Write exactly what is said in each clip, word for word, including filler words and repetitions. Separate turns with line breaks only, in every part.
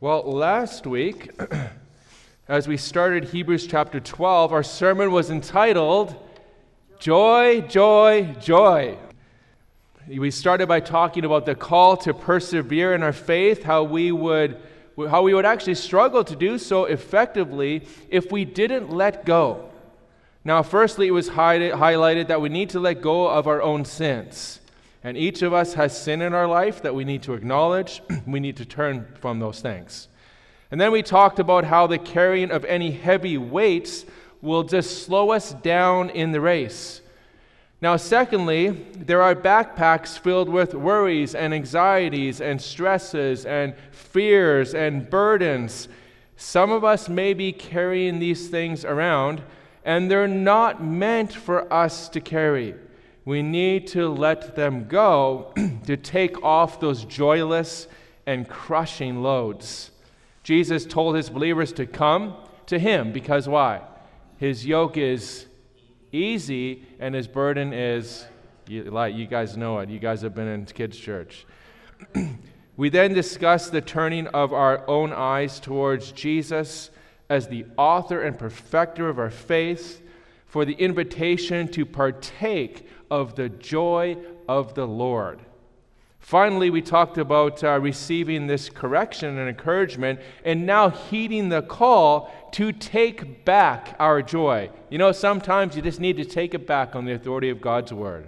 Well, last week, as we started Hebrews chapter twelve, our sermon was entitled, Joy, Joy, Joy. We started by talking about the call to persevere in our faith, how we would, how we would actually struggle to do so effectively if we didn't let go. Now, firstly, it was highlighted that we need to let go of our own sins. And each of us has sin in our life that we need to acknowledge. We need to turn from those things. And then we talked about how the carrying of any heavy weights will just slow us down in the race. Now, secondly, there are backpacks filled with worries and anxieties and stresses and fears and burdens. Some of us may be carrying these things around, and they're not meant for us to carry. We need to let them go to take off those joyless and crushing loads. Jesus told his believers to come to him because why? His yoke is easy and his burden is light. You guys know it. You guys have been in kids' church. We then discussed the turning of our own eyes towards Jesus as the author and perfecter of our faith, for the invitation to partake of the joy of the Lord. Finally, we talked about uh, receiving this correction and encouragement and now heeding the call to take back our joy. You know, sometimes you just need to take it back on the authority of God's word.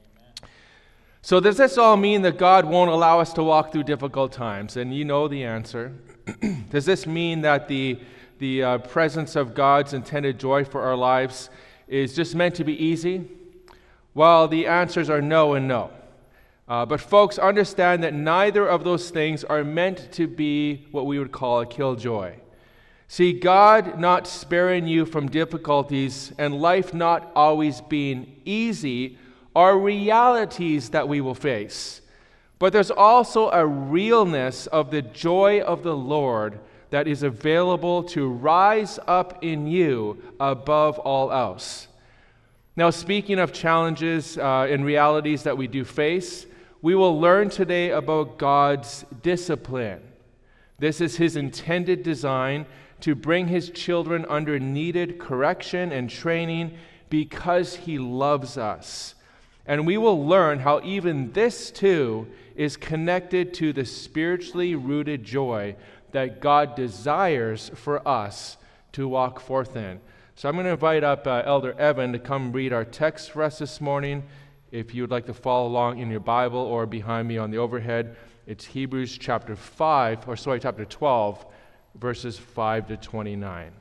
So does this all mean that God won't allow us to walk through difficult times? And you know the answer. Does this mean that the, the uh, presence of God's intended joy for our lives is just meant to be easy? Well, the answers are no and no. Uh, but folks, understand that neither of those things are meant to be what we would call a killjoy. See, God not sparing you from difficulties and life not always being easy are realities that we will face. But there's also a realness of the joy of the Lord that is available to rise up in you above all else. Now, speaking of challenges uh, and realities that we do face, we will learn today about God's discipline. This is his intended design to bring his children under needed correction and training because he loves us. And we will learn how even this too is connected to the spiritually rooted joy that God desires for us to walk forth in. So I'm going to invite up uh, Elder Evan to come read our text for us this morning. If you would like to follow along in your Bible or behind me on the overhead, it's Hebrews chapter five, or sorry, chapter twelve, verses five to twenty-nine.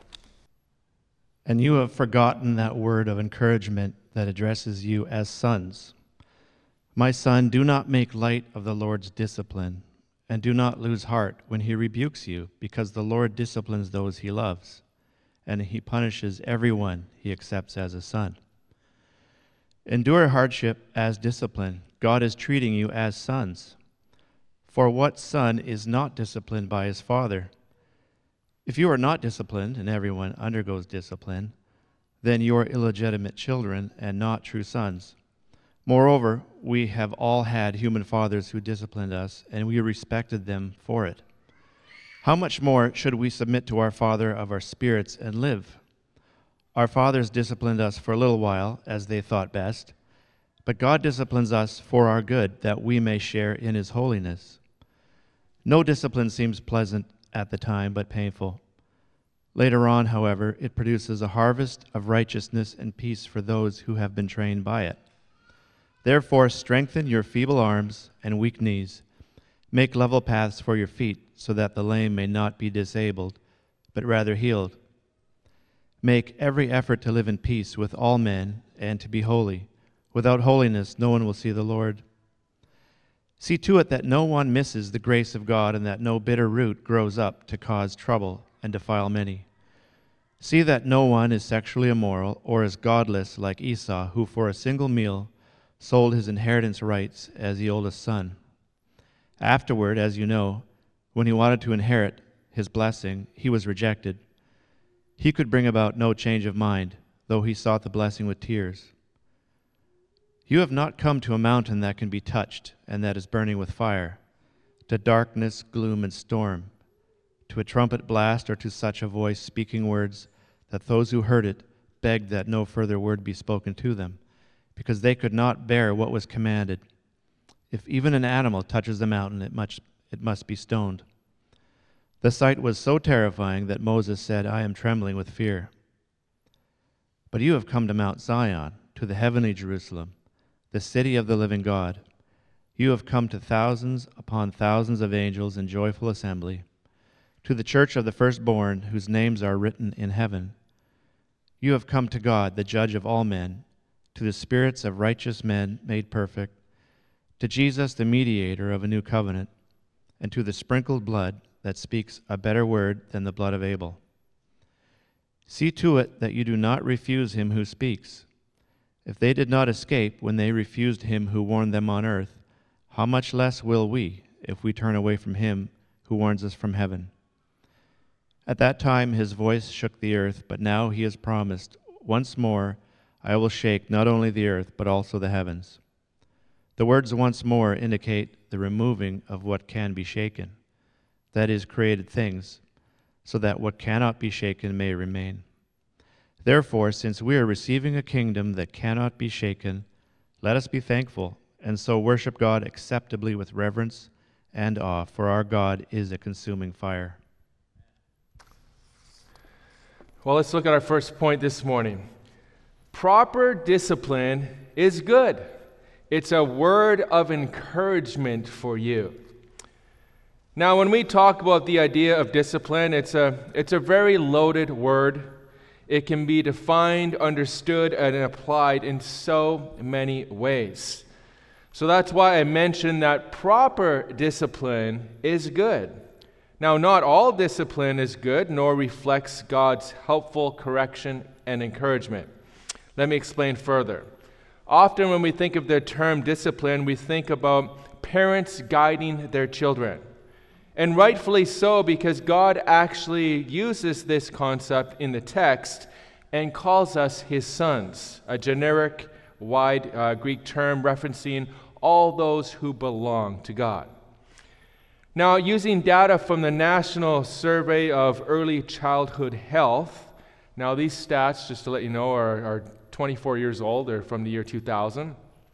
And you have forgotten that word of encouragement that addresses you as sons. My son, do not make light of the Lord's discipline, and do not lose heart when he rebukes you, because the Lord disciplines those he loves, and he punishes everyone he accepts as a son. Endure hardship as discipline. God is treating you as sons. For what son is not disciplined by his father? If you are not disciplined, and everyone undergoes discipline, then you are illegitimate children and not true sons. Moreover, we have all had human fathers who disciplined us, and we respected them for it. How much more should we submit to our Father of our spirits and live? Our fathers disciplined us for a little while, as they thought best, but God disciplines us for our good, that we may share in his holiness. No discipline seems pleasant at the time, but painful. Later on, however, it produces a harvest of righteousness and peace for those who have been trained by it. Therefore, strengthen your feeble arms and weak knees. Make level paths for your feet, so that the lame may not be disabled, but rather healed. Make every effort to live in peace with all men and to be holy. Without holiness, no one will see the Lord. See to it that no one misses the grace of God, and that no bitter root grows up to cause trouble and defile many. See that no one is sexually immoral or is godless like Esau, who for a single meal sold his inheritance rights as the oldest son. Afterward, as you know, when he wanted to inherit his blessing, he was rejected. He could bring about no change of mind, though he sought the blessing with tears. You have not come to a mountain that can be touched and that is burning with fire, to darkness, gloom, and storm, to a trumpet blast or to such a voice speaking words that those who heard it begged that no further word be spoken to them, because they could not bear what was commanded. If even an animal touches the mountain, it must, it must be stoned. The sight was so terrifying that Moses said, I am trembling with fear. But you have come to Mount Zion, to the heavenly Jerusalem, the city of the living God. You have come to thousands upon thousands of angels in joyful assembly, to the church of the firstborn whose names are written in heaven. You have come to God, the judge of all men, to the spirits of righteous men made perfect, to Jesus, the mediator of a new covenant, and to the sprinkled blood that speaks a better word than the blood of Abel. See to it that you do not refuse him who speaks. If they did not escape when they refused him who warned them on earth, how much less will we if we turn away from him who warns us from heaven? At that time his voice shook the earth, but now he has promised, once more I will shake not only the earth, but also the heavens. The words once more indicate the removing of what can be shaken, that is, created things, so that what cannot be shaken may remain. Therefore, since we are receiving a kingdom that cannot be shaken, let us be thankful and so worship God acceptably with reverence and awe, for our God is a consuming fire.
Well, let's look at our first point this morning. Proper discipline is good. It's a word of encouragement for you. Now, when we talk about the idea of discipline, it's a, it's a very loaded word. It can be defined, understood, and applied in so many ways. So that's why I mentioned that proper discipline is good. Now, not all discipline is good, nor reflects God's helpful correction and encouragement. Let me explain further. Often when we think of the term discipline, we think about parents guiding their children. And rightfully so, because God actually uses this concept in the text and calls us his sons, a generic, wide uh, Greek term referencing all those who belong to God. Now, using data from the National Survey of Early Childhood Health, now these stats, just to let you know, are, are twenty-four years old. They're from the year two thousand.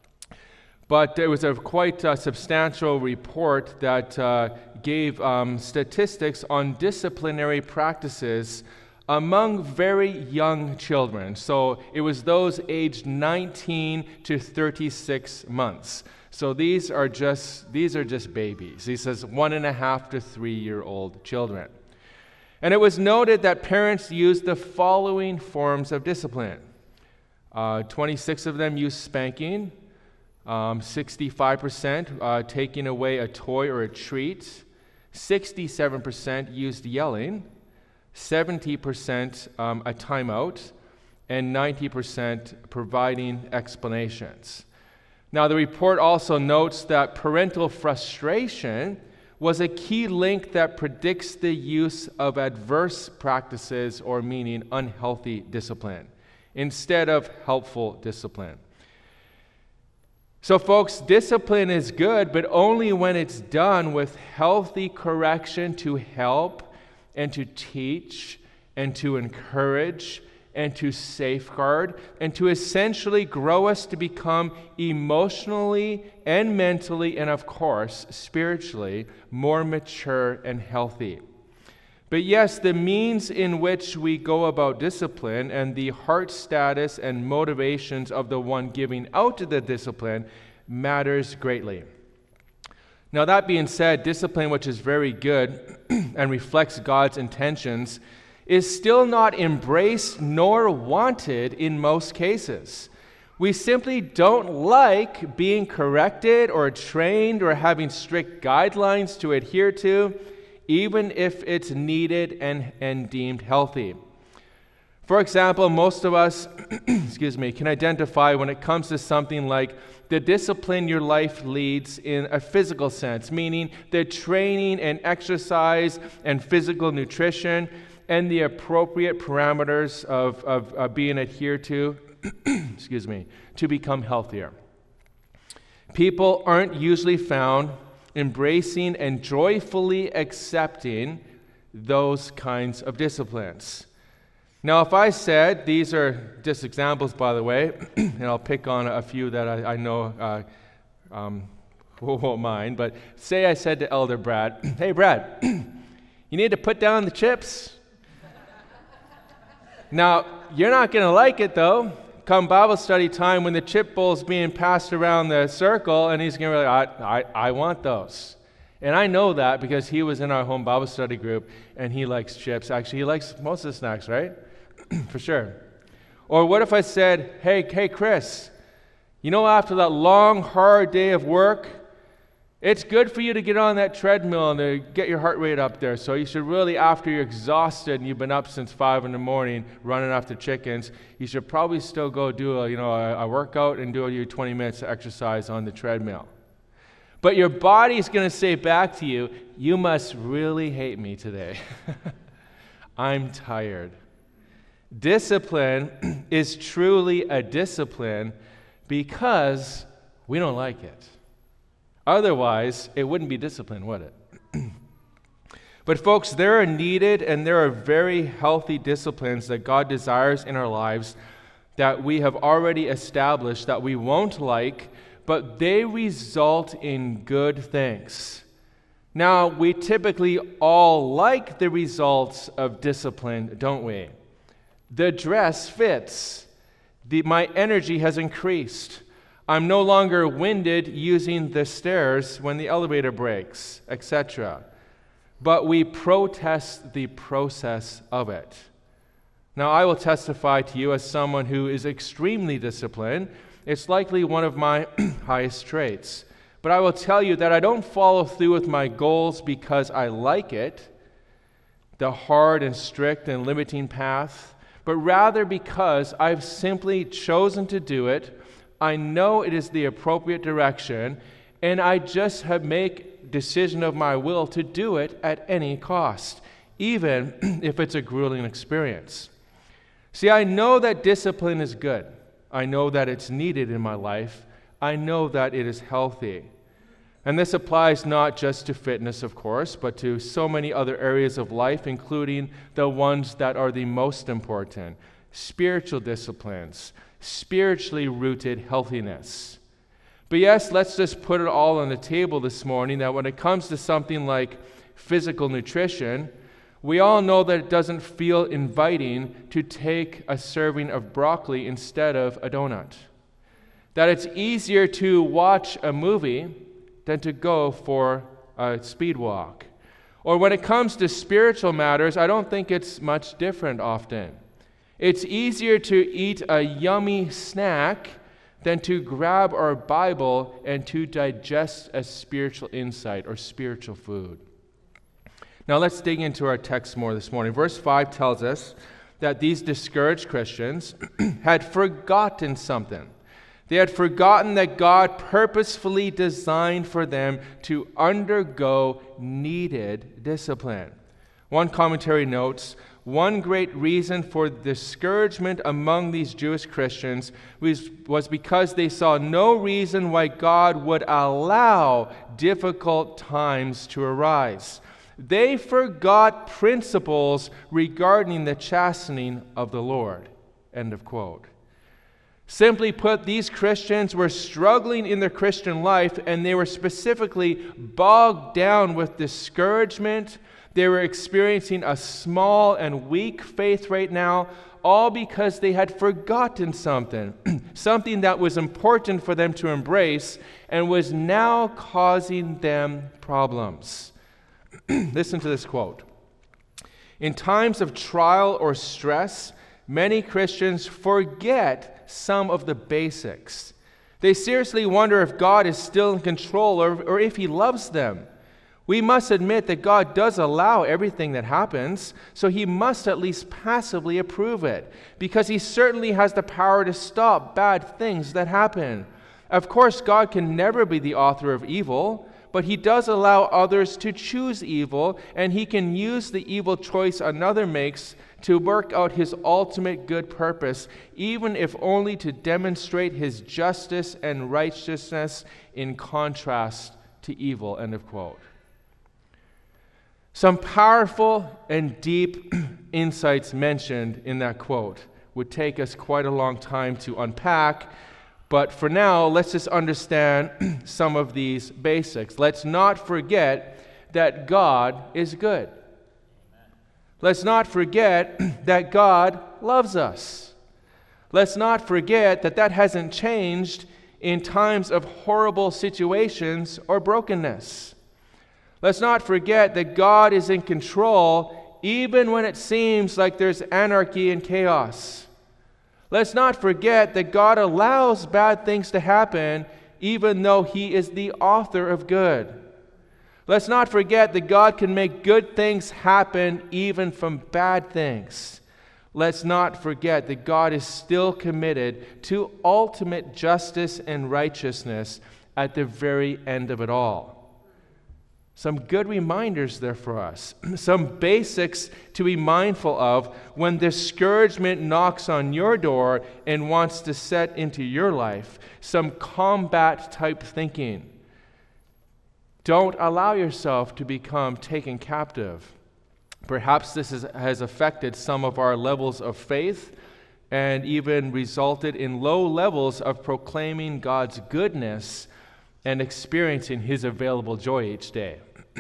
But it was a quite uh, substantial report that uh, gave um, statistics on disciplinary practices among very young children. So it was those aged nineteen to thirty-six months. So these are just these are just babies. He says one and a half to three-year-old children. And it was noted that parents used the following forms of discipline. Uh, twenty-six of them used spanking. Um, sixty-five percent uh, taking away a toy or a treat. sixty-seven percent used yelling. seventy percent um, a timeout. And ninety percent providing explanations. Now, the report also notes that parental frustration was a key link that predicts the use of adverse practices, or meaning unhealthy discipline, instead of helpful discipline. So, folks, discipline is good, but only when it's done with healthy correction to help and to teach and to encourage and to safeguard and to essentially grow us to become emotionally and mentally and, of course, spiritually more mature and healthy. But yes, the means in which we go about discipline and the heart status and motivations of the one giving out the discipline matters greatly. Now, that being said, discipline, which is very good and reflects God's intentions, is still not embraced nor wanted in most cases. We simply don't like being corrected or trained or having strict guidelines to adhere to, even if it's needed and, and deemed healthy. For example, most of us excuse me, can identify when it comes to something like the discipline your life leads in a physical sense, meaning the training and exercise and physical nutrition and the appropriate parameters of, of, of being adhered to, excuse me, to become healthier. People aren't usually found embracing and joyfully accepting those kinds of disciplines. Now, if I said, these are just examples, by the way, and I'll pick on a few that I, I know uh, um, won't mind, but say I said to Elder Brad, hey, Brad, you need to put down the chips. Now, you're not going to like it, though. Come Bible study time when the chip bowl's being passed around the circle, and he's going to be like, I, I, I want those. And I know that because he was in our home Bible study group, and he likes chips. Actually, he likes most of the snacks, right? For sure. Or what if I said, hey, hey, Chris, you know, after that long, hard day of work, it's good for you to get on that treadmill and to get your heart rate up there. So you should really, after you're exhausted and you've been up since five in the morning running after chickens, you should probably still go do a, you know, a, a workout and do your twenty minutes of exercise on the treadmill. But your body's going to say back to you, you must really hate me today. I'm tired. Discipline is truly a discipline because we don't like it. Otherwise, it wouldn't be discipline, would it? But folks, there are needed and there are very healthy disciplines that God desires in our lives that we have already established that we won't like, but they result in good things. Now, we typically all like the results of discipline, don't we? The dress fits. The, my energy has increased. I'm no longer winded using the stairs when the elevator breaks, et cetera. But we protest the process of it. Now, I will testify to you as someone who is extremely disciplined. It's likely one of my highest traits. But I will tell you that I don't follow through with my goals because I like it, the hard and strict and limiting path, but rather because I've simply chosen to do it. I know it is the appropriate direction, and I just have make decision of my will to do it at any cost, even if it's a grueling experience. See, I know that discipline is good. I know that it's needed in my life. I know that it is healthy. And this applies not just to fitness, of course, but to so many other areas of life, including the ones that are the most important: spiritual disciplines, spiritually rooted healthiness. But yes, let's just put it all on the table this morning that when it comes to something like physical nutrition, we all know that it doesn't feel inviting to take a serving of broccoli instead of a donut. That it's easier to watch a movie than to go for a speed walk. Or when it comes to spiritual matters, I don't think it's much different often. It's easier to eat a yummy snack than to grab our Bible and to digest a spiritual insight or spiritual food. Now let's dig into our text more this morning. Verse five tells us that these discouraged Christians had forgotten something. They had forgotten that God purposefully designed for them to undergo needed discipline. One commentary notes, one great reason for discouragement among these Jewish Christians was, was because they saw no reason why God would allow difficult times to arise. They forgot principles regarding the chastening of the Lord. End of quote. Simply put, these Christians were struggling in their Christian life, and they were specifically bogged down with discouragement. They were experiencing a small and weak faith right now, all because they had forgotten something, something that was important for them to embrace and was now causing them problems. Listen to this quote. In times of trial or stress, many Christians forget some of the basics. They seriously wonder if God is still in control or, or if He loves them. We must admit that God does allow everything that happens, so He must at least passively approve it, because He certainly has the power to stop bad things that happen. Of course, God can never be the author of evil, but He does allow others to choose evil, and He can use the evil choice another makes to work out His ultimate good purpose, even if only to demonstrate His justice and righteousness in contrast to evil. End of quote. Some powerful and deep insights mentioned in that quote would take us quite a long time to unpack, but for now, let's just understand some of these basics. Let's not forget that God is good. Let's not forget that God loves us. Let's not forget that that hasn't changed in times of horrible situations or brokenness. Let's not forget that God is in control even when it seems like there's anarchy and chaos. Let's not forget that God allows bad things to happen even though He is the author of good. Let's not forget that God can make good things happen even from bad things. Let's not forget that God is still committed to ultimate justice and righteousness at the very end of it all. Some good reminders there for us. Some basics to be mindful of when discouragement knocks on your door and wants to set into your life. Some combat type thinking. Don't allow yourself to become taken captive. Perhaps this is, has affected some of our levels of faith and even resulted in low levels of proclaiming God's goodness and experiencing His available joy each day.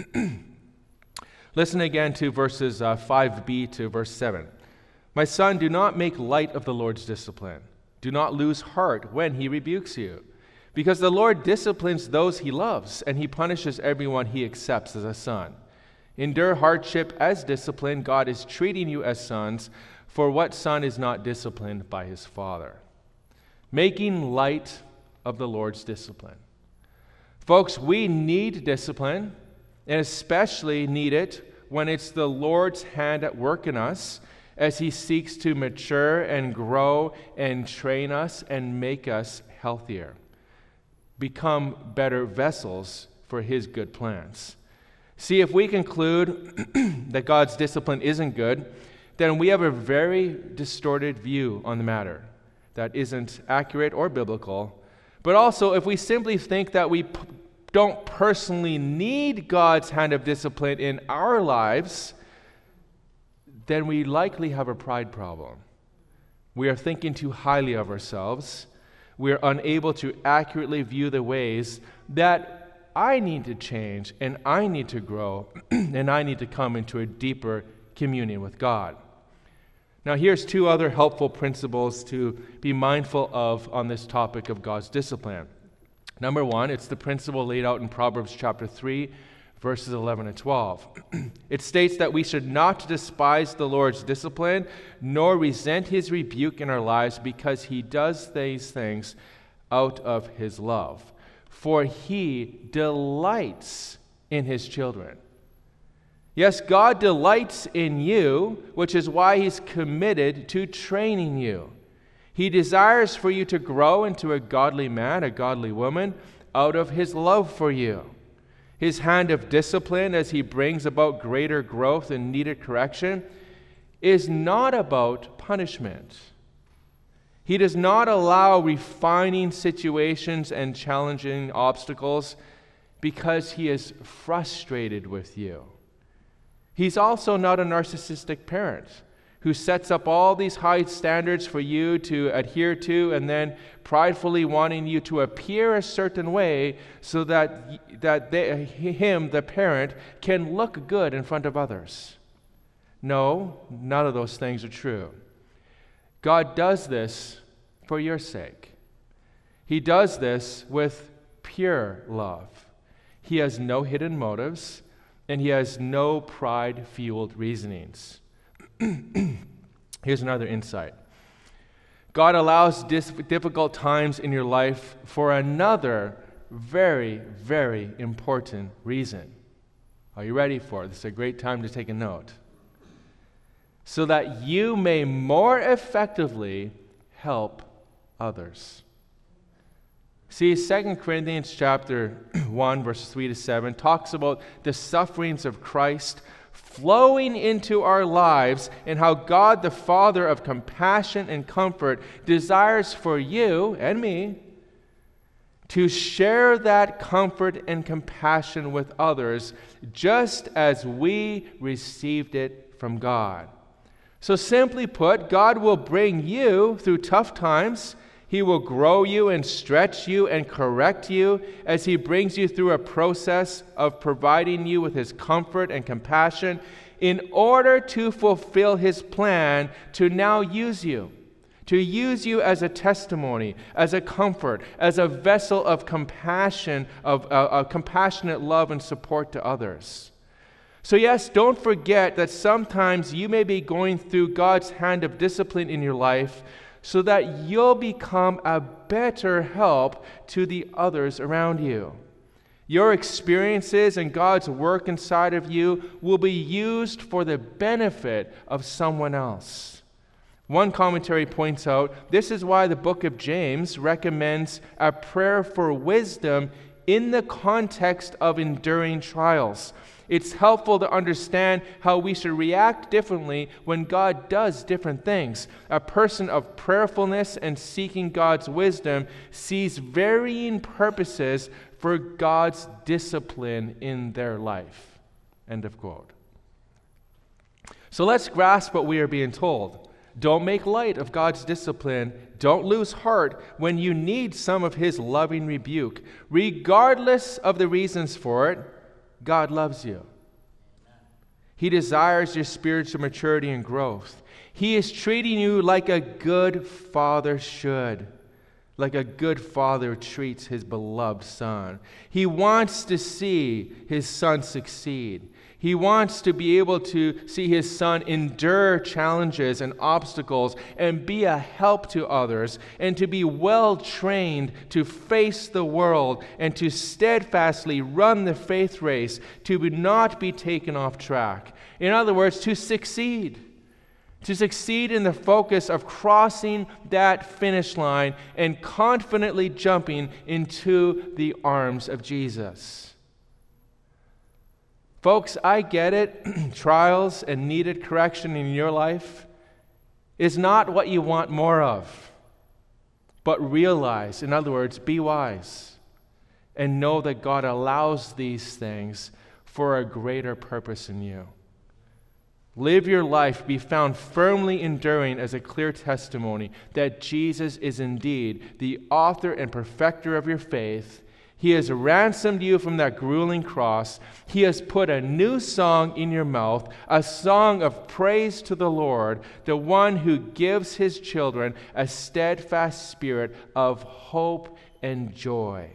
Listen again to verses uh, five b to verse seven. My son, do not make light of the Lord's discipline. Do not lose heart when He rebukes you. Because the Lord disciplines those He loves, and He punishes everyone He accepts as a son. Endure hardship as discipline. God is treating you as sons, for what son is not disciplined by his father? Making light of the Lord's discipline. Folks, we need discipline, and especially need it when it's the Lord's hand at work in us as He seeks to mature and grow and train us and make us healthier. Become better vessels for His good plans. See, if we conclude that God's discipline isn't good, then we have a very distorted view on the matter that isn't accurate or biblical. But also, if we simply think that we p- don't personally need God's hand of discipline in our lives, then we likely have a pride problem. We are thinking too highly of ourselves. We are unable to accurately view the ways that I need to change, and I need to grow, and I need to come into a deeper communion with God. Now, here's two other helpful principles to be mindful of on this topic of God's discipline. Number one, it's the principle laid out in Proverbs chapter three, verses eleven and twelve. It states that we should not despise the Lord's discipline, nor resent His rebuke in our lives, because He does these things out of His love. For He delights in His children. Yes, God delights in you, which is why He's committed to training you. He desires for you to grow into a godly man, a godly woman, out of His love for you. His hand of discipline, as He brings about greater growth and needed correction, is not about punishment. He does not allow refining situations and challenging obstacles because He is frustrated with you. He's also not a narcissistic parent who sets up all these high standards for you to adhere to and then pridefully wanting you to appear a certain way so that, that they, him, the parent, can look good in front of others. No, none of those things are true. God does this for your sake. He does this with pure love. He has no hidden motives, and He has no pride-fueled reasonings. Here's another insight. God allows dis- difficult times in your life for another very, very important reason. Are you ready for it? This is a great time to take a note. So that you may more effectively help others. See, Second Corinthians chapter one, verse three to seven talks about the sufferings of Christ flowing into our lives and how God, the Father of compassion and comfort, desires for you and me to share that comfort and compassion with others, just as we received it from God. So simply put, God will bring you through tough times. He will grow you and stretch you and correct you as He brings you through a process of providing you with His comfort and compassion in order to fulfill His plan to now use you. To use you as a testimony, as a comfort, as a vessel of compassion, of uh, a compassionate love and support to others. So yes, don't forget that sometimes you may be going through God's hand of discipline in your life so that you'll become a better help to the others around you. Your experiences and God's work inside of you will be used for the benefit of someone else. One commentary points out, this is why the book of James recommends a prayer for wisdom in the context of enduring trials. It's helpful to understand how we should react differently when God does different things. A person of prayerfulness and seeking God's wisdom sees varying purposes for God's discipline in their life. End of quote. So let's grasp what we are being told. Don't make light of God's discipline. Don't lose heart when you need some of His loving rebuke. Regardless of the reasons for it, God loves you. He desires your spiritual maturity and growth. He is treating you like a good father should, like a good father treats his beloved son. He wants to see his son succeed. He wants to be able to see his son endure challenges and obstacles and be a help to others and to be well trained to face the world and to steadfastly run the faith race, to not be taken off track. In other words, to succeed. To succeed in the focus of crossing that finish line and confidently jumping into the arms of Jesus. Folks, I get it. Trials and needed correction in your life is not what you want more of. But realize, in other words, be wise and know that God allows these things for a greater purpose in you. Live your life, be found firmly enduring as a clear testimony that Jesus is indeed the author and perfecter of your faith. He has ransomed you from that grueling cross. He has put a new song in your mouth, a song of praise to the Lord, the one who gives His children a steadfast spirit of hope and joy.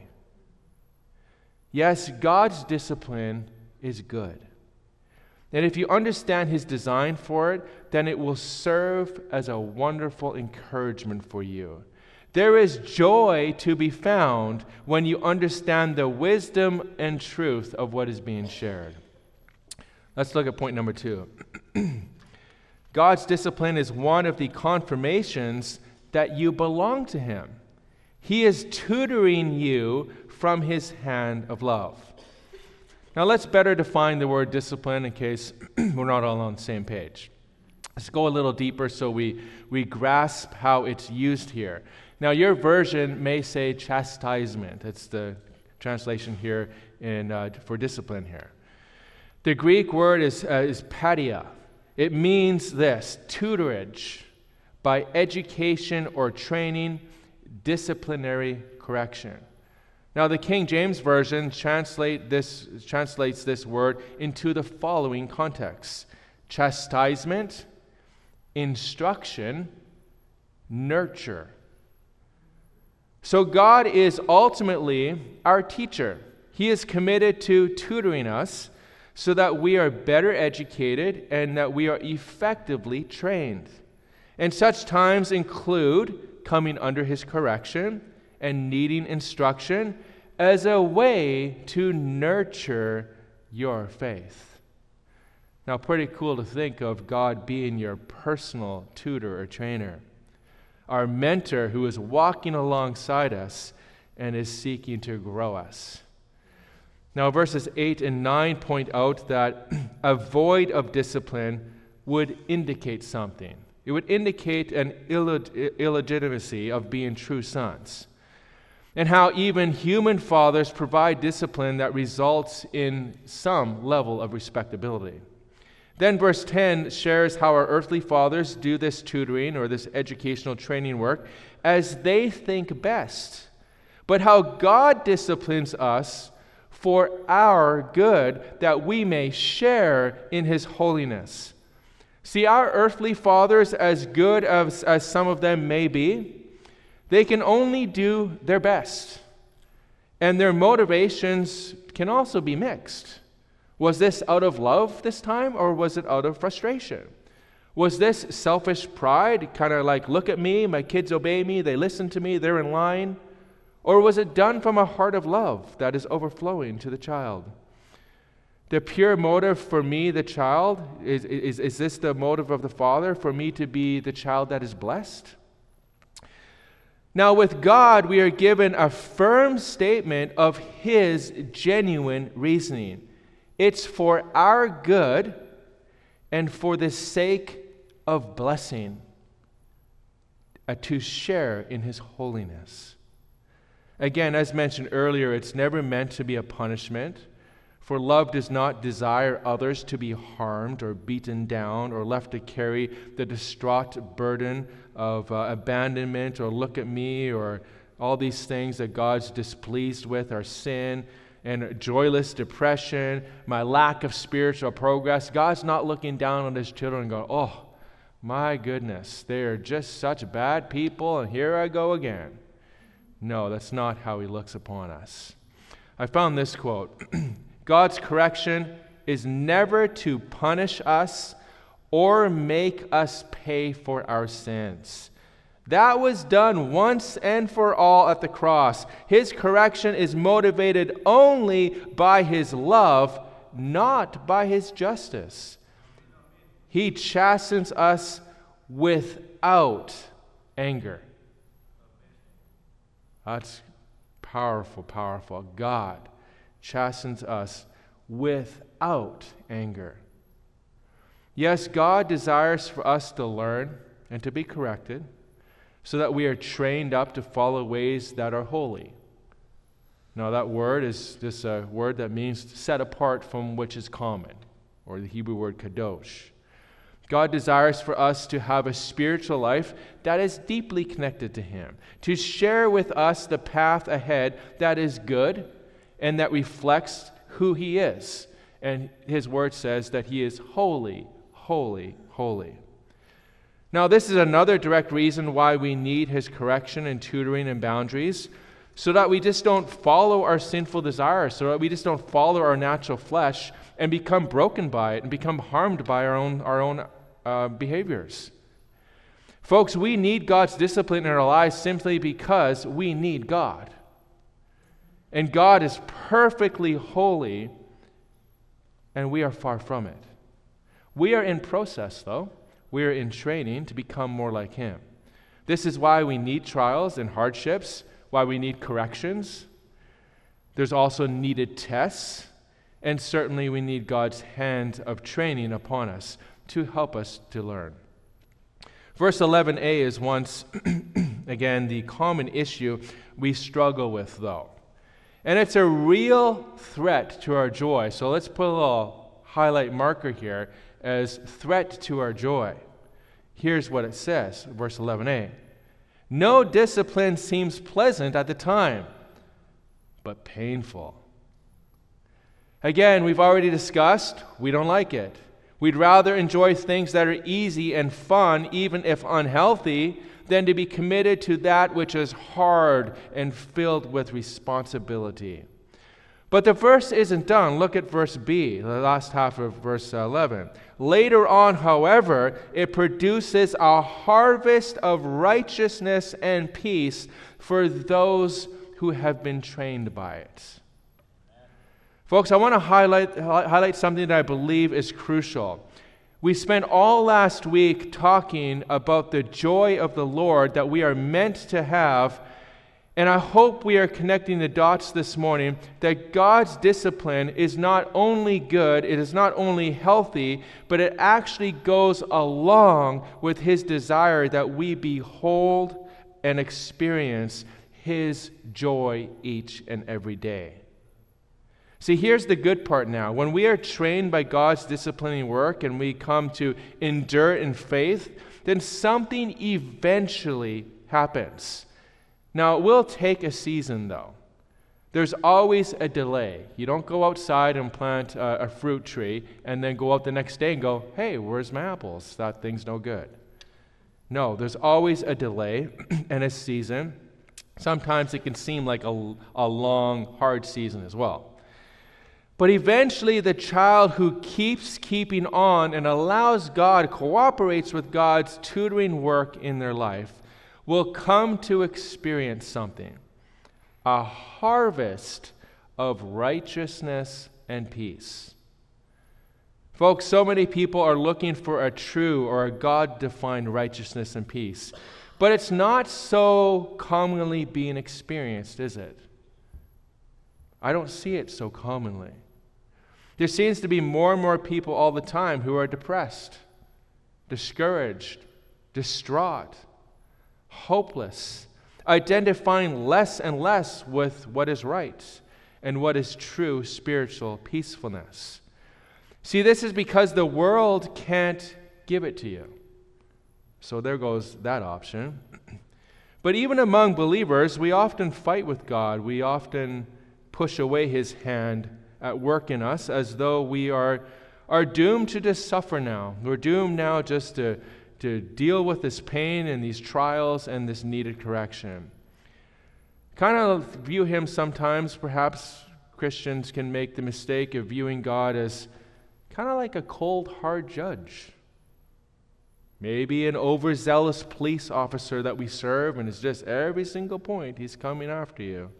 Yes, God's discipline is good. And if you understand His design for it, then it will serve as a wonderful encouragement for you. There is joy to be found when you understand the wisdom and truth of what is being shared. Let's look at point number two. God's discipline is one of the confirmations that you belong to Him. He is tutoring you from His hand of love. Now let's better define the word discipline in case we're not all on the same page. Let's go a little deeper so we, we grasp how it's used here. Now, your version may say chastisement. It's the translation here in uh, for discipline here. The Greek word is, uh, is padia. It means this, tutorage by education or training, disciplinary correction. Now, the King James Version translate this, translates this word into the following contexts: chastisement, instruction, nurture. So God is ultimately our teacher. He is committed to tutoring us so that we are better educated and that we are effectively trained. And such times include coming under His correction and needing instruction as a way to nurture your faith. Now, pretty cool to think of God being your personal tutor or trainer, our mentor who is walking alongside us and is seeking to grow us. Now, verses eight and nine point out that a void of discipline would indicate something. It would indicate an illeg- illegitimacy of being true sons. and how even human fathers provide discipline that results in some level of respectability. Then verse ten shares how our earthly fathers do this tutoring or this educational training work as they think best, but how God disciplines us for our good, that we may share in his holiness. See, our earthly fathers, as good as, as some of them may be, they can only do their best. And their motivations can also be mixed. Was this out of love this time, or was it out of frustration? Was this selfish pride, kind of like, look at me, my kids obey me, they listen to me, they're in line? Or was it done from a heart of love that is overflowing to the child? The pure motive for me, the child, is, is, is this the motive of the Father, for me to be the child that is blessed? Now, with God, we are given a firm statement of his genuine reasoning. It's for our good and for the sake of blessing, uh, to share in his holiness. Again, as mentioned earlier, it's never meant to be a punishment, for love does not desire others to be harmed or beaten down or left to carry the distraught burden of uh, abandonment or look at me or all these things that God's displeased with, our sin and joyless depression, my lack of spiritual progress. God's not looking down on his children and going, oh, my goodness, they are just such bad people, and here I go again. No, that's not how he looks upon us. I found this quote. God's correction is never to punish us or make us pay for our sins. That was done once and for all at the cross. His correction is motivated only by his love, not by his justice. He chastens us without anger. That's powerful, powerful. God chastens us without anger. Yes, God desires for us to learn and to be corrected so that we are trained up to follow ways that are holy. Now, that word is just a word that means set apart from which is common, or the Hebrew word kadosh. God desires for us to have a spiritual life that is deeply connected to him, to share with us the path ahead that is good and that reflects who he is. And his word says that he is holy, holy, holy. Now, this is another direct reason why we need his correction and tutoring and boundaries, so that we just don't follow our sinful desires, so that we just don't follow our natural flesh and become broken by it and become harmed by our own, our own uh, behaviors. Folks, we need God's discipline in our lives simply because we need God. And God is perfectly holy, and we are far from it. We are in process, though. We are in training to become more like him. This is why we need trials and hardships, why we need corrections. There's also needed tests, and certainly we need God's hand of training upon us to help us to learn. Verse eleven a is once, again, the common issue we struggle with, though. And it's a real threat to our joy. So let's put a little highlight marker here as threat to our joy. Here's what it says, verse eleven a. No discipline seems pleasant at the time, but painful. Again, we've already discussed, we don't like it. We'd rather enjoy things that are easy and fun, even if unhealthy, than to be committed to that which is hard and filled with responsibility. But the verse isn't done. Look at verse B, the last half of verse eleven. Later on, however, it produces a harvest of righteousness and peace for those who have been trained by it. Folks, I want to highlight, highlight something that I believe is crucial. We spent all last week talking about the joy of the Lord that we are meant to have, and I hope we are connecting the dots this morning that God's discipline is not only good, it is not only healthy, but it actually goes along with his desire that we behold and experience His joy each and every day. See, here's the good part now. When we are trained by God's disciplining work and we come to endure in faith, then something eventually happens. Now, it will take a season, though. There's always a delay. You don't go outside and plant a, a fruit tree and then go out the next day and go, hey, where's my apples? That thing's no good. No, there's always a delay and a season. Sometimes it can seem like a, a long, hard season as well. But eventually, the child who keeps keeping on and allows God, cooperates with God's tutoring work in their life, will come to experience something, a harvest of righteousness and peace. Folks, so many people are looking for a true or a God-defined righteousness and peace, but it's not so commonly being experienced, is it? I don't see it so commonly. There seems to be more and more people all the time who are depressed, discouraged, distraught, hopeless, identifying less and less with what is right and what is true spiritual peacefulness. See, this is because the world can't give it to you. So there goes that option. But even among believers, we often fight with God. We often push away His hand at work in us as though we are, are doomed to just suffer now. We're doomed now just to, to deal with this pain and these trials and this needed correction. Kind of view Him sometimes, perhaps Christians can make the mistake of viewing God as kind of like a cold, hard judge. Maybe an overzealous police officer that we serve, and it's just every single point He's coming after you.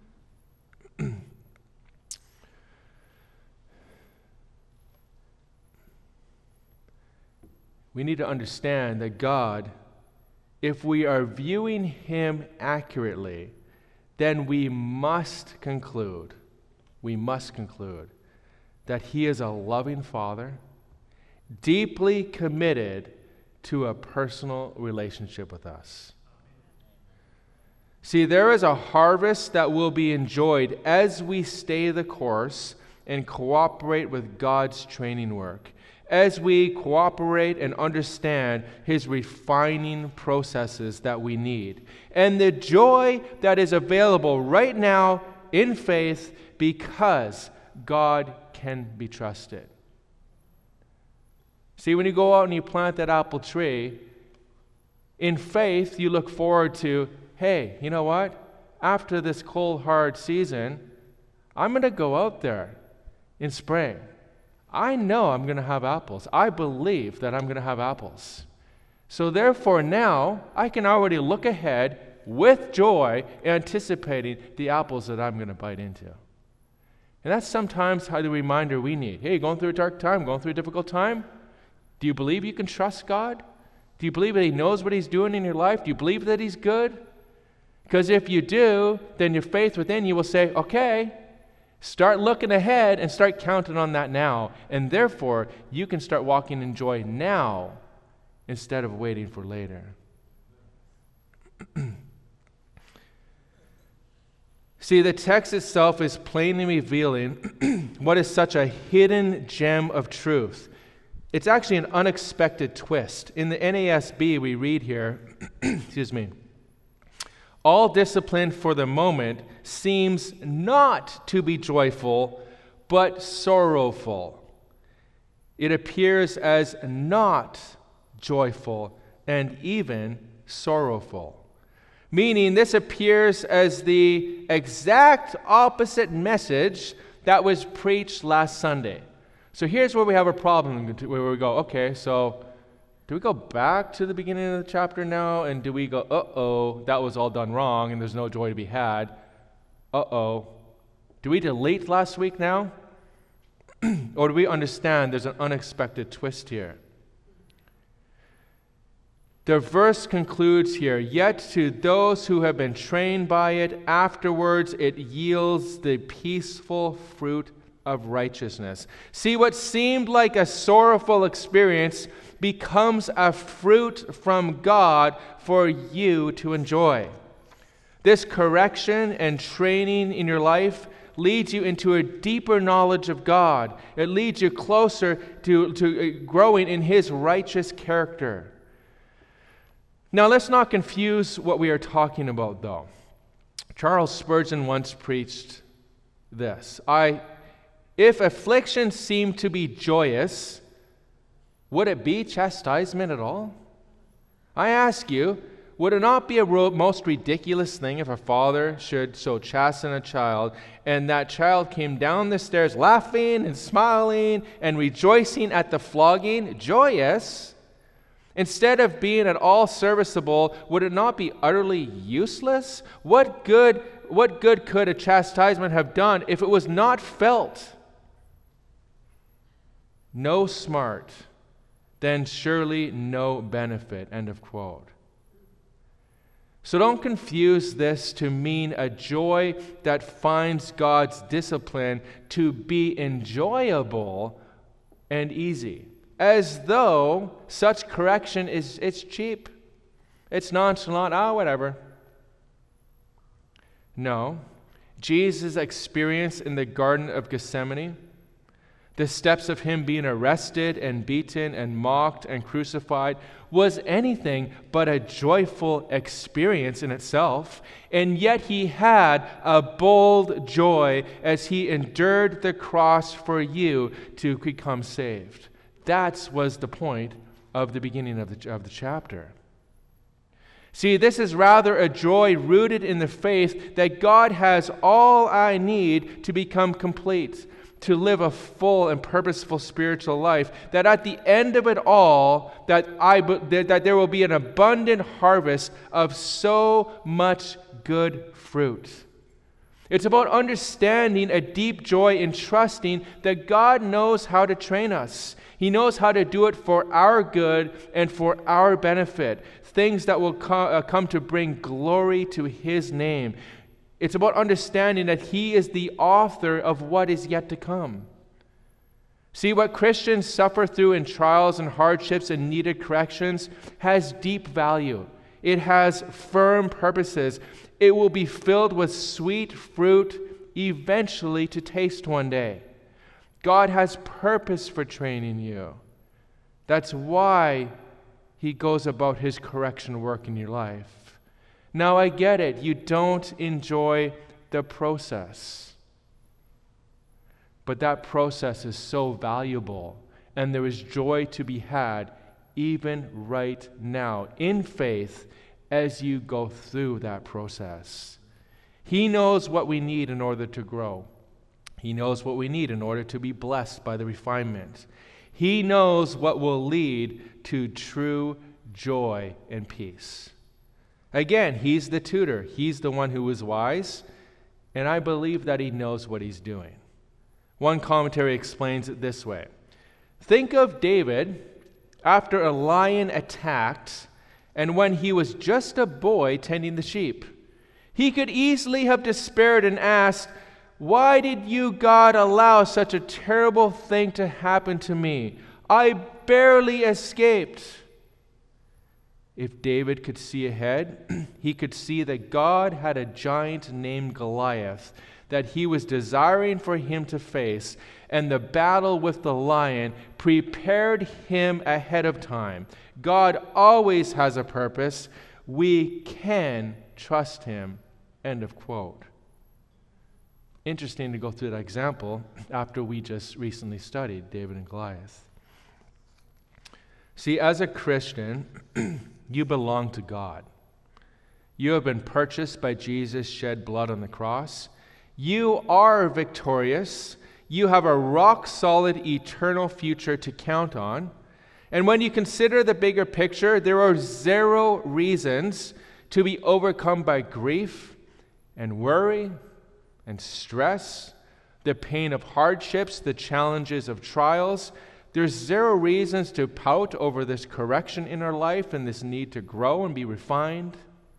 We need to understand that God, if we are viewing Him accurately, then we must conclude, we must conclude that He is a loving Father, deeply committed to a personal relationship with us. See, there is a harvest that will be enjoyed as we stay the course and cooperate with God's training work, as we cooperate and understand His refining processes that we need, and the joy that is available right now in faith because God can be trusted. See, when you go out and you plant that apple tree, in faith you look forward to, hey, you know what? After this cold, hard season, I'm going to go out there in spring. I know I'm going to have apples. I believe that I'm going to have apples. So therefore now, I can already look ahead with joy, anticipating the apples that I'm going to bite into. And that's sometimes how the reminder we need. Hey, going through a dark time, going through a difficult time? Do you believe you can trust God? Do you believe that He knows what He's doing in your life? Do you believe that He's good? Because if you do, then your faith within you will say, okay, start looking ahead and start counting on that now. And therefore, you can start walking in joy now instead of waiting for later. See, the text itself is plainly revealing what is such a hidden gem of truth. It's actually an unexpected twist. In the N A S B, we read here, excuse me, all discipline for the moment seems not to be joyful, but sorrowful. It appears as not joyful and even sorrowful. Meaning, this appears as the exact opposite message that was preached last Sunday. So here's where we have a problem, where we go, okay, so do we go back to the beginning of the chapter now, and do we go, uh-oh, that was all done wrong, and there's no joy to be had? Uh-oh. Do we delete last week now? Or do we understand there's an unexpected twist here? The verse concludes here, yet to those who have been trained by it, afterwards it yields the peaceful fruit of righteousness. See, what seemed like a sorrowful experience becomes a fruit from God for you to enjoy. This correction and training in your life leads you into a deeper knowledge of God. It leads you closer to, to growing in His righteous character. Now, let's not confuse what we are talking about, though. Charles Spurgeon once preached this: I, if affliction seemed to be joyous, would it be chastisement at all? I ask you, would it not be a most ridiculous thing if a father should so chasten a child, and that child came down the stairs laughing and smiling and rejoicing at the flogging, joyous? Instead of being at all serviceable, would it not be utterly useless? What good, what good could a chastisement have done if it was not felt? No smart, then surely no benefit. End of quote. So don't confuse this to mean a joy that finds God's discipline to be enjoyable and easy, as though such correction is it's cheap, it's nonchalant, ah, whatever. No, Jesus' experience in the Garden of Gethsemane, the steps of Him being arrested and beaten and mocked and crucified, was anything but a joyful experience in itself. And yet He had a bold joy as He endured the cross for you to become saved. That was the point of the beginning of the, of the chapter. See, this is rather a joy rooted in the faith that God has all I need to become complete, to live a full and purposeful spiritual life, that at the end of it all, that I that there will be an abundant harvest of so much good fruit. It's about understanding a deep joy in trusting that God knows how to train us. He knows how to do it for our good and for our benefit, things that will co- uh, come to bring glory to His name. It's about understanding that He is the author of what is yet to come. See, what Christians suffer through in trials and hardships and needed corrections has deep value. It has firm purposes. It will be filled with sweet fruit eventually to taste one day. God has purpose for training you. That's why He goes about His correction work in your life. Now, I get it. You don't enjoy the process. But that process is so valuable, and there is joy to be had even right now in faith as you go through that process. He knows what we need in order to grow. He knows what we need in order to be blessed by the refinement. He knows what will lead to true joy and peace. Again, He's the tutor. He's the one who is wise, and I believe that He knows what He's doing. One commentary explains it this way. Think of David after a lion attacked, and when he was just a boy tending the sheep. He could easily have despaired and asked, "Why did you, God, allow such a terrible thing to happen to me? I barely escaped." If David could see ahead, he could see that God had a giant named Goliath that He was desiring for him to face, and the battle with the lion prepared him ahead of time. God always has a purpose. We can trust Him. End of quote. Interesting to go through that example after we just recently studied David and Goliath. See, as a Christian, you belong to God. You have been purchased by Jesus' shed blood on the cross. You are victorious. You have a rock-solid eternal future to count on. And when you consider the bigger picture, there are zero reasons to be overcome by grief and worry and stress, the pain of hardships, the challenges of trials. There's zero reasons to pout over this correction in our life and this need to grow and be refined.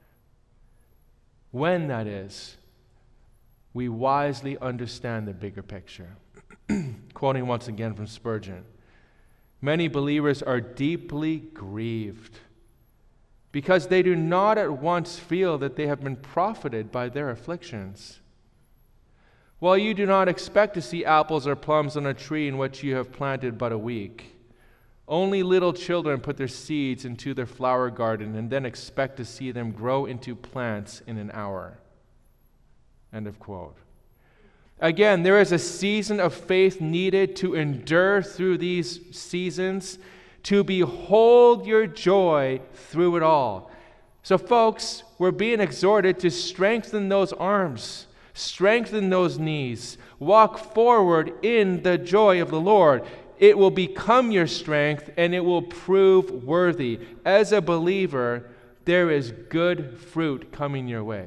When, that is, we wisely understand the bigger picture. Quoting once again from Spurgeon, many believers are deeply grieved because they do not at once feel that they have been profited by their afflictions. While you do not expect to see apples or plums on a tree in which you have planted but a week, only little children put their seeds into their flower garden and then expect to see them grow into plants in an hour. End of quote. Again, there is a season of faith needed to endure through these seasons, to behold your joy through it all. So, folks, we're being exhorted to strengthen those arms, strengthen those knees, walk forward in the joy of the Lord. It will become your strength, and it will prove worthy. As a believer, there is good fruit coming your way.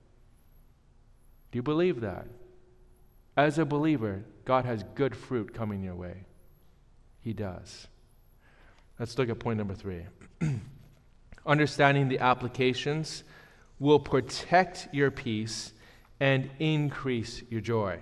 Do you believe that? As a believer, God has good fruit coming your way. He does. Let's look at point number three. Understanding the applications will protect your peace and increase your joy.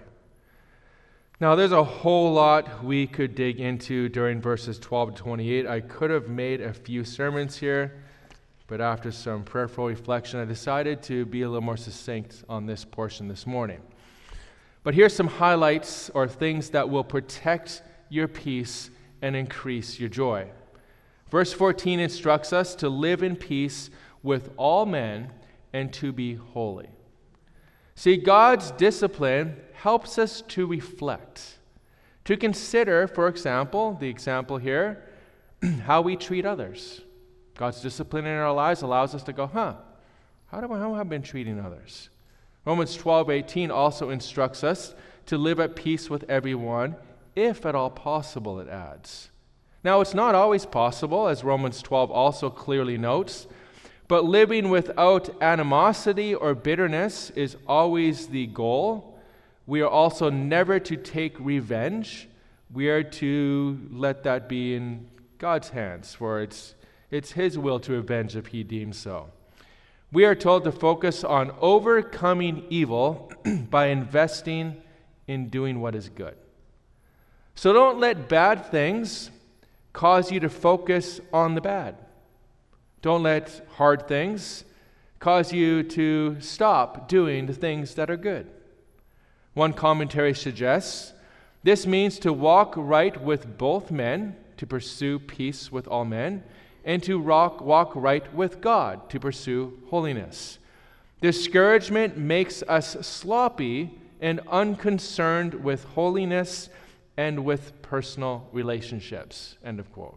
Now, there's a whole lot we could dig into during verses twelve to twenty-eight. I could have made a few sermons here, but after some prayerful reflection, I decided to be a little more succinct on this portion this morning. But here's some highlights or things that will protect your peace and increase your joy. Verse fourteen instructs us to live in peace with all men and to be holy. See, God's discipline helps us to reflect, to consider, for example, the example here, how we treat others. God's discipline in our lives allows us to go, huh, how do I, how have I been treating others? Romans twelve eighteen also instructs us to live at peace with everyone, if at all possible, it adds. Now, it's not always possible, as Romans twelve also clearly notes, but living without animosity or bitterness is always the goal. We are also never to take revenge. We are to let that be in God's hands, for it's, it's His will to avenge if He deems so. We are told to focus on overcoming evil by investing in doing what is good. So don't let bad things cause you to focus on the bad. Don't let hard things cause you to stop doing the things that are good. One commentary suggests this means to walk right with both men, to pursue peace with all men, and to walk, walk right with God, to pursue holiness. Discouragement makes us sloppy and unconcerned with holiness and with personal relationships. End of quote.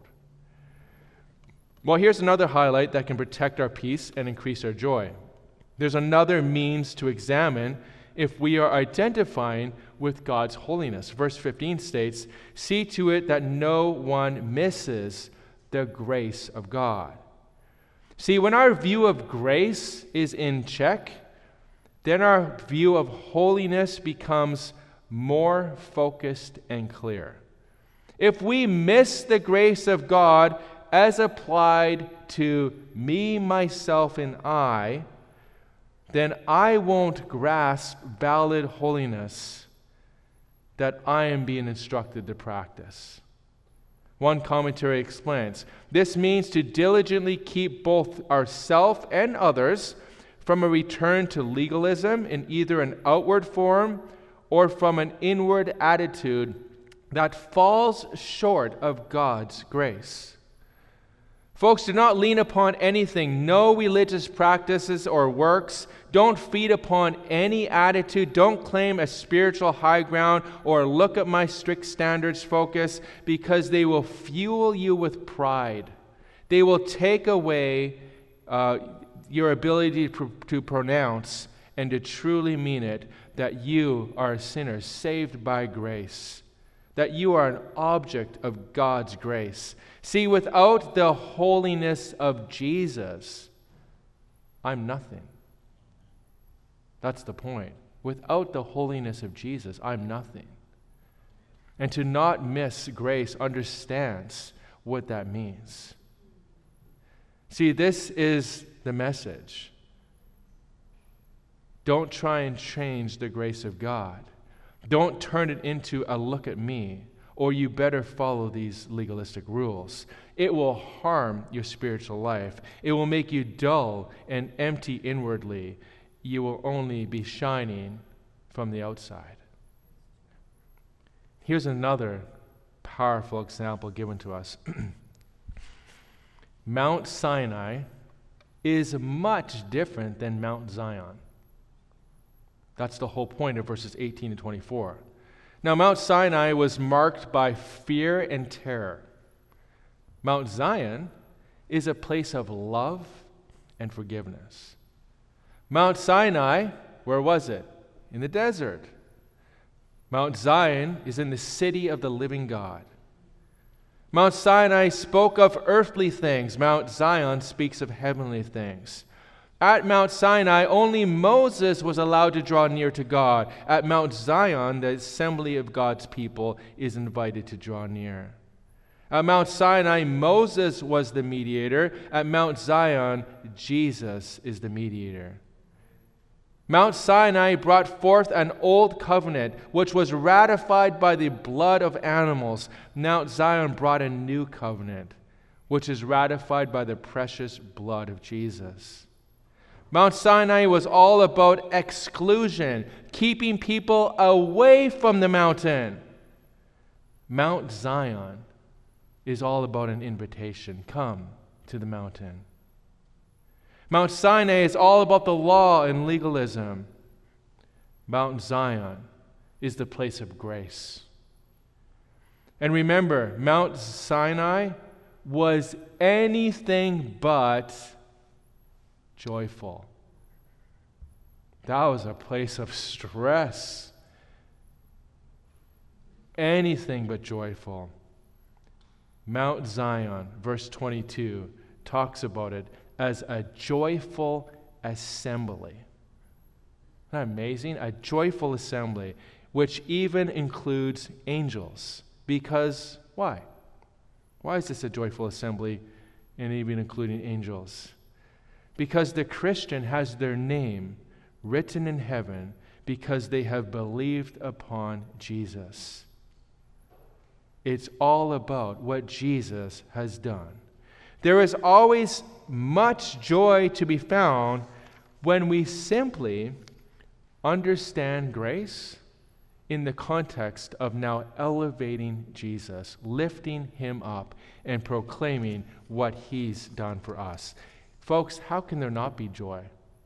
Well, here's another highlight that can protect our peace and increase our joy. There's another means to examine if we are identifying with God's holiness. Verse fifteen states, "See to it that no one misses the grace of God." See, when our view of grace is in check, then our view of holiness becomes more focused and clear. If we miss the grace of God as applied to me, myself, and I, then I won't grasp valid holiness that I am being instructed to practice. One commentary explains, this means to diligently keep both ourselves and others from a return to legalism in either an outward form or from an inward attitude that falls short of God's grace. Folks, do not lean upon anything, no religious practices or works. Don't feed upon any attitude. Don't claim a spiritual high ground or look at my strict standards focus, because they will fuel you with pride. They will take away uh, your ability to, to pronounce and to truly mean it, that you are a sinner saved by grace, that you are an object of God's grace. See, without the holiness of Jesus, I'm nothing. That's the point. Without the holiness of Jesus, I'm nothing. And to not miss grace understands what that means. See, this is the message. Don't try and change the grace of God. Don't turn it into a look at me, or you better follow these legalistic rules. It will harm your spiritual life. It will make you dull and empty inwardly. You will only be shining from the outside. Here's another powerful example given to us. Mount Sinai is much different than Mount Zion. That's the whole point of verses eighteen to twenty-four. Now, Mount Sinai was marked by fear and terror. Mount Zion is a place of love and forgiveness. Mount Sinai, where was it? In the desert. Mount Zion is in the city of the living God. Mount Sinai spoke of earthly things. Mount Zion speaks of heavenly things. At Mount Sinai, only Moses was allowed to draw near to God. At Mount Zion, the assembly of God's people is invited to draw near. At Mount Sinai, Moses was the mediator. At Mount Zion, Jesus is the mediator. Mount Sinai brought forth an old covenant, which was ratified by the blood of animals. Mount Zion brought a new covenant, which is ratified by the precious blood of Jesus. Mount Sinai was all about exclusion, keeping people away from the mountain. Mount Zion is all about an invitation. Come to the mountain. Mount Sinai is all about the law and legalism. Mount Zion is the place of grace. And remember, Mount Sinai was anything but joyful. That was a place of stress. Anything but joyful. Mount Zion, verse twenty-two, talks about it as a joyful assembly. Isn't that amazing? A joyful assembly, which even includes angels. Because, why? Why is this a joyful assembly and even including angels? Because the Christian has their name written in heaven because they have believed upon Jesus. It's all about what Jesus has done. There is always much joy to be found when we simply understand grace in the context of now elevating Jesus, lifting him up, and proclaiming what he's done for us. Folks, how can there not be joy?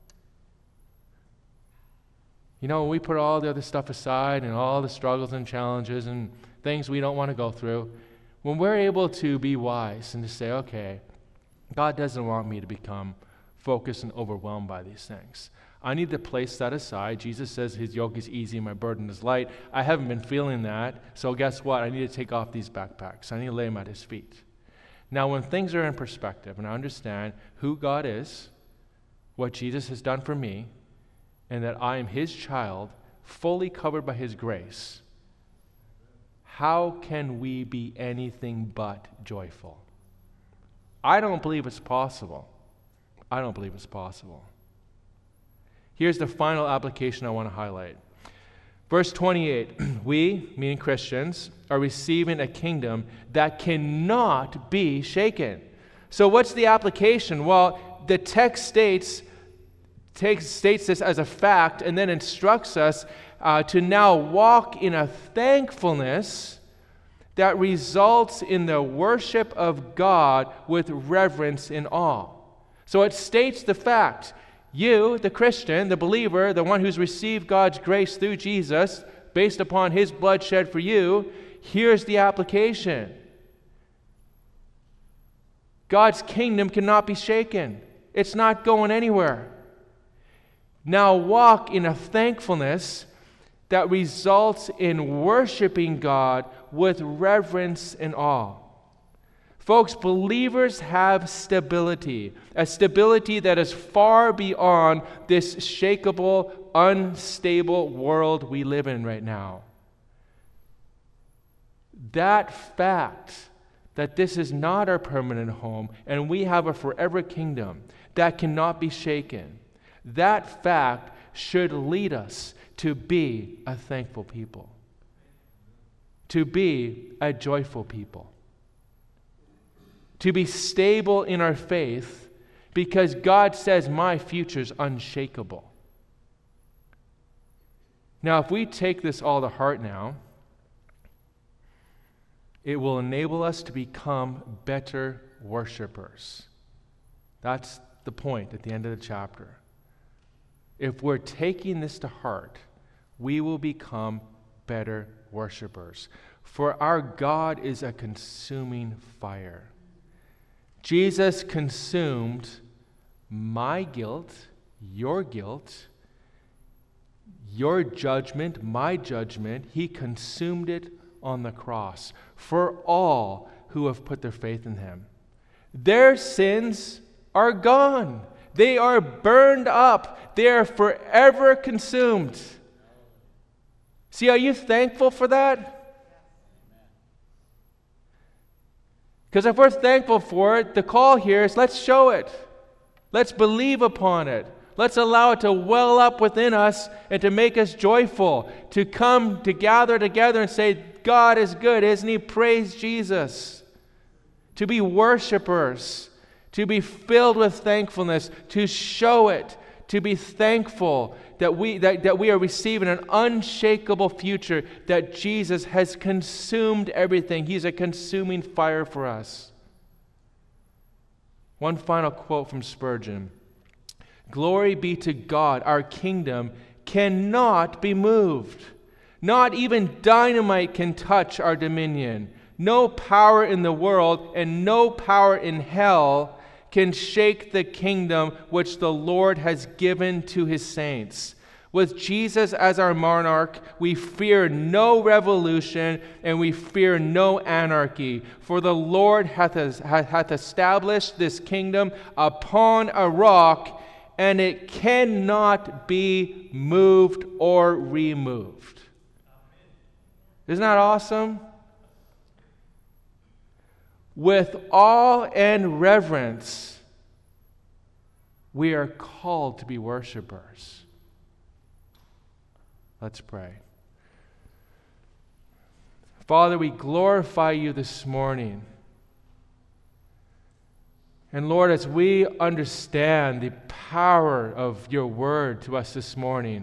You know, when we put all the other stuff aside and all the struggles and challenges and things we don't want to go through, when we're able to be wise and to say, okay, God doesn't want me to become focused and overwhelmed by these things. I need to place that aside. Jesus says his yoke is easy and my burden is light. I haven't been feeling that, so guess what? I need to take off these backpacks. I need to lay them at his feet. Now, when things are in perspective and I understand who God is, what Jesus has done for me, and that I am his child, fully covered by his grace, how can we be anything but joyful? I don't believe it's possible. I don't believe it's possible. Here's the final application I want to highlight. Verse twenty-eight, we, meaning Christians, are receiving a kingdom that cannot be shaken. So what's the application? Well, the text states, takes, states this as a fact and then instructs us uh, to now walk in a thankfulness that results in the worship of God with reverence and awe. So it states the fact. You, the Christian, the believer, the one who's received God's grace through Jesus, based upon his blood shed for you, here's the application. God's kingdom cannot be shaken. It's not going anywhere. Now walk in a thankfulness that results in worshiping God with reverence and awe. Folks, believers have stability, a stability that is far beyond this shakable, unstable world we live in right now. That fact that this is not our permanent home and we have a forever kingdom that cannot be shaken, that fact should lead us to be a thankful people, to be a joyful people. to be stable in our faith, because God says my future is unshakable. Now, if we take this all to heart now, it will enable us to become better worshipers. That's the point at the end of the chapter. If we're taking this to heart, we will become better worshipers. For our God is a consuming fire. Jesus consumed my guilt, your guilt, your judgment, my judgment. He consumed it on the cross for all who have put their faith in him. Their sins are gone. They are burned up. They are forever consumed. See, are you thankful for that? Because if we're thankful for it, the call here is let's show it. Let's believe upon it. Let's allow it to well up within us and to make us joyful, to come to gather together and say, God is good, isn't he? Praise Jesus. To be worshipers, to be filled with thankfulness, to show it, to be thankful that we, that, that we are receiving an unshakable future, that Jesus has consumed everything. He's a consuming fire for us. One final quote from Spurgeon. Glory be to God, our kingdom cannot be moved. Not even dynamite can touch our dominion. No power in the world and no power in hell can shake the kingdom which the Lord has given to his saints. With Jesus as our monarch, we fear no revolution and we fear no anarchy. For the Lord hath, hath established this kingdom upon a rock, and it cannot be moved or removed. Isn't that awesome? With awe and reverence, we are called to be worshipers. Let's pray. Father, we glorify you this morning. And Lord, as we understand the power of your word to us this morning,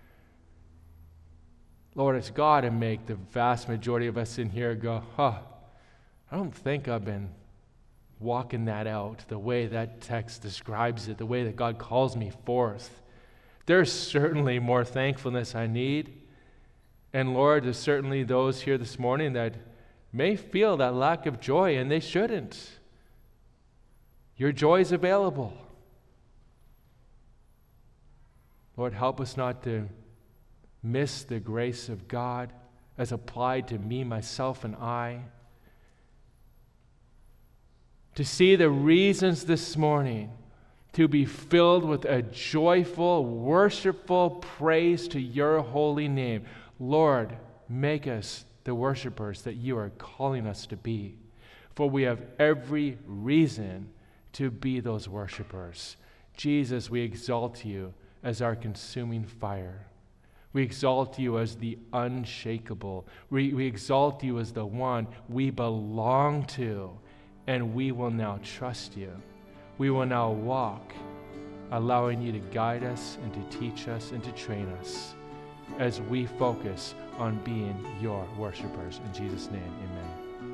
Lord, it's got to make the vast majority of us in here go, huh, I don't think I've been walking that out the way that text describes it, the way that God calls me forth. There's certainly more thankfulness I need. And Lord, there's certainly those here this morning that may feel that lack of joy, and they shouldn't. Your joy is available. Lord, help us not to miss the grace of God as applied to me, myself, and I. To see the reasons this morning to be filled with a joyful, worshipful praise to your holy name. Lord, make us the worshipers that you are calling us to be. For we have every reason to be those worshipers. Jesus, we exalt you as our consuming fire. We exalt you as the unshakable. We, we exalt you as the one we belong to, and we will now trust you. We will now walk, allowing you to guide us and to teach us and to train us as we focus on being your worshipers. In Jesus' name, amen.